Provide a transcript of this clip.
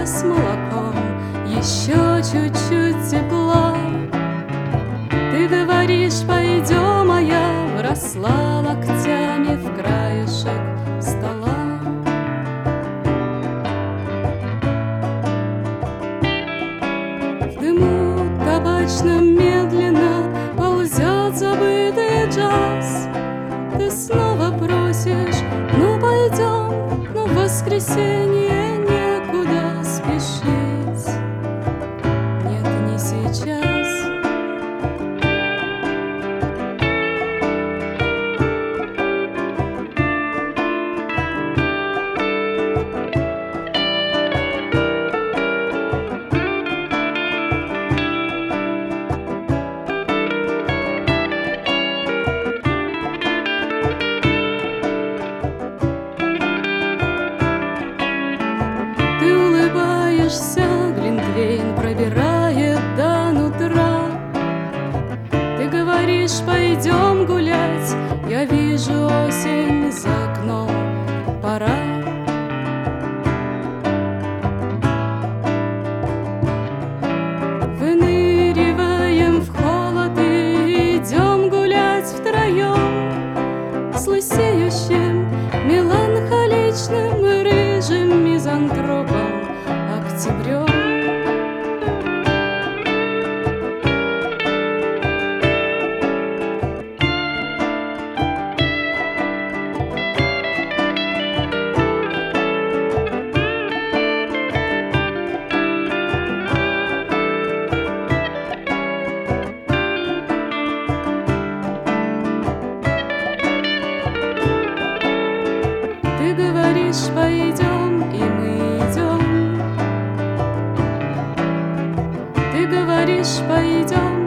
с молоком, еще чуть-чуть тепла. Ты говоришь, пойдем, а я вросла локтями в краешек стола. В дыму табачном медленно ползет забытый джаз. Ты снова просишь, ну пойдем, но в воскресенье некуда спешить. Нет, не сейчас. Глинтвейн пробирает до нутра. Ты говоришь, пойдем гулять, я вижу осень за окном, пора. Выныриваем в холод и идем гулять втроем с лысеющим, меланхоличным и рыжим мизантропом октябрем. Ты говоришь, пойдем, и мы идем. Ты говоришь, пойдем,